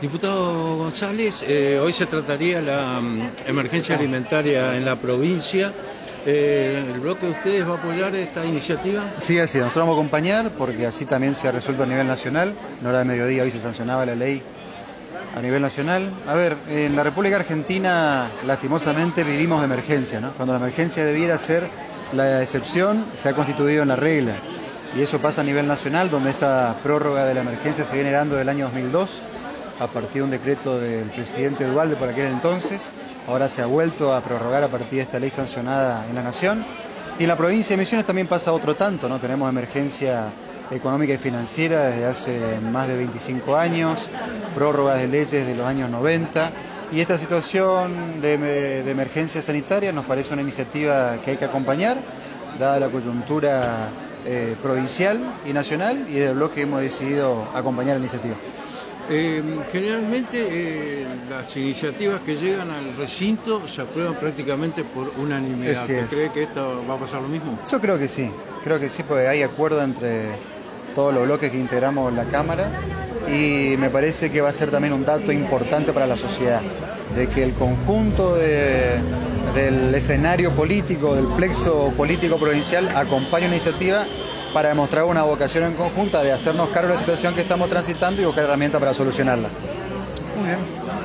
Diputado González, hoy se trataría la emergencia alimentaria en la provincia. ¿El bloque de ustedes va a apoyar esta iniciativa? Sí, así, nosotros vamos a acompañar porque así también se ha resuelto a nivel nacional. En hora de mediodía hoy se sancionaba la ley a nivel nacional. A ver, en la República Argentina lastimosamente vivimos de emergencia, ¿no? Cuando la emergencia debiera ser la excepción, se ha constituido en la regla. Y eso pasa a nivel nacional, donde esta prórroga de la emergencia se viene dando del año 2002, a partir de un decreto del presidente Duhalde por aquel entonces. Ahora se ha vuelto a prorrogar a partir de esta ley sancionada en la Nación. Y en la provincia de Misiones también pasa otro tanto, ¿no? Tenemos emergencia económica y financiera desde hace más de 25 años, prórrogas de leyes de los años 90. Y esta situación de emergencia sanitaria nos parece una iniciativa que hay que acompañar, dada la coyuntura provincial y nacional, y desde el bloque hemos decidido acompañar la iniciativa. Generalmente las iniciativas que llegan al recinto se aprueban prácticamente por unanimidad. ¿Usted cree que esto va a pasar lo mismo? Yo creo que sí, porque hay acuerdo entre todos los bloques que integramos la Cámara, y me parece que va a ser también un dato importante para la sociedad, de que el conjunto del escenario político, del plexo político provincial, acompaña una iniciativa para demostrar una vocación en conjunta de hacernos cargo de la situación que estamos transitando y buscar herramientas para solucionarla. Muy bien.